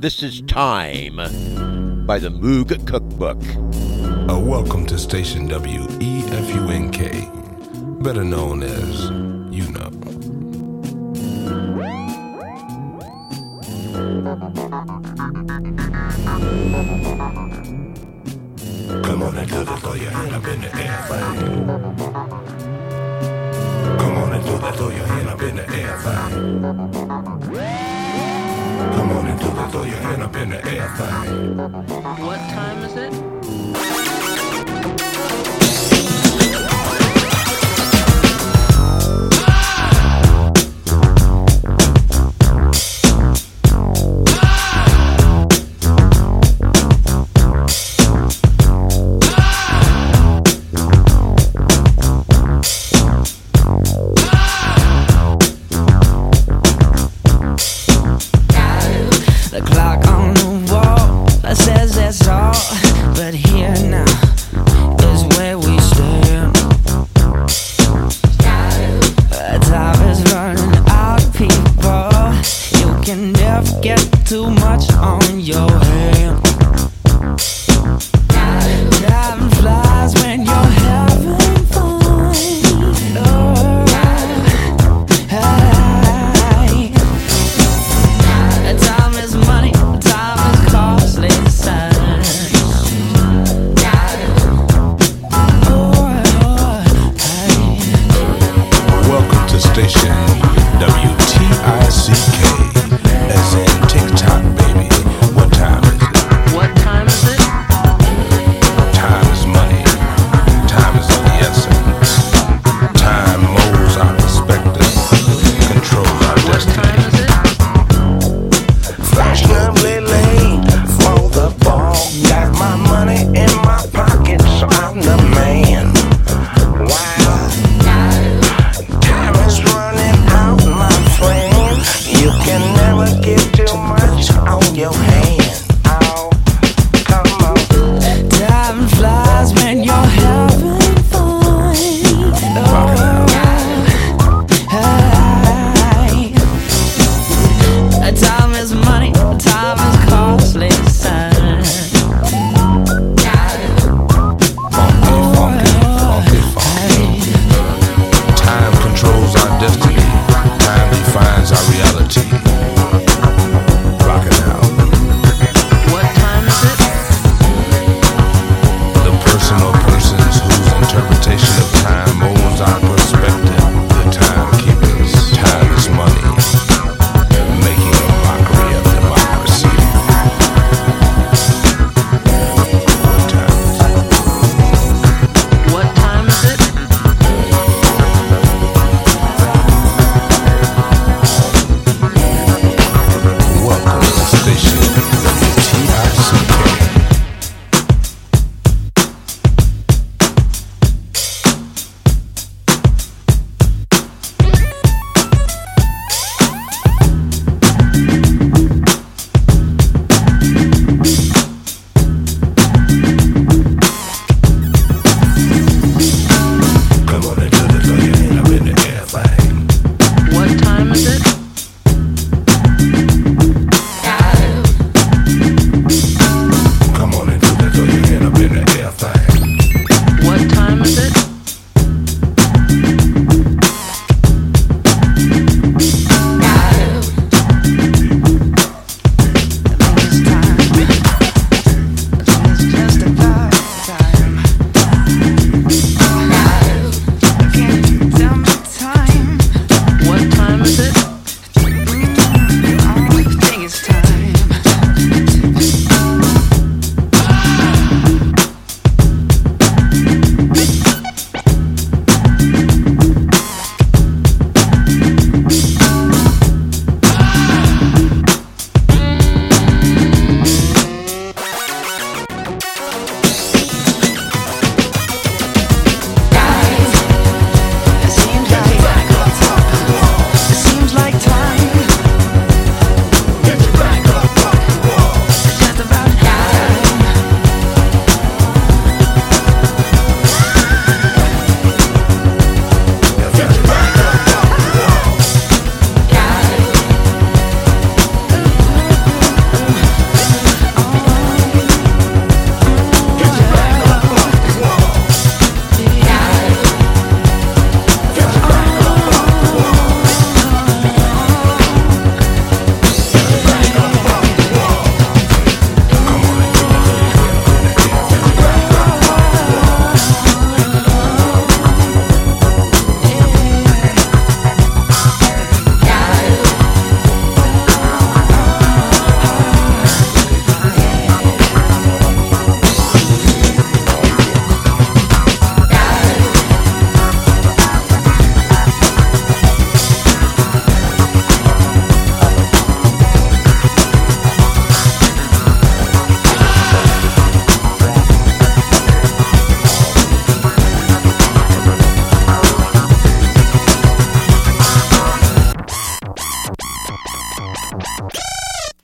This is Time by the Moog Cookbook. Welcome to Station WEFUNK, better known as You Know. Come on and do the throw your hand up in the air thing. Come on and do the throw your hand up in the air thing. Come on and do the throw your hand up in the air thing. What time is it? The clock on the wall says that's all, but here now is where we stand. Time is running out of people. You can never get too much on your hand. Time flies when you're having fun. Oh, hey. Time is money, time is costly, son. Welcome to Station WTICK, as in TikTok, baby. What time is it? What time is it? Time is money. Time is of the essence. Time molds our perspective, controls our What time destiny. is it? Fashionably late for the ball. Got my money in my pocket, so I'm the man. Wow, time is running out, my friend. You can never get too much on your hands.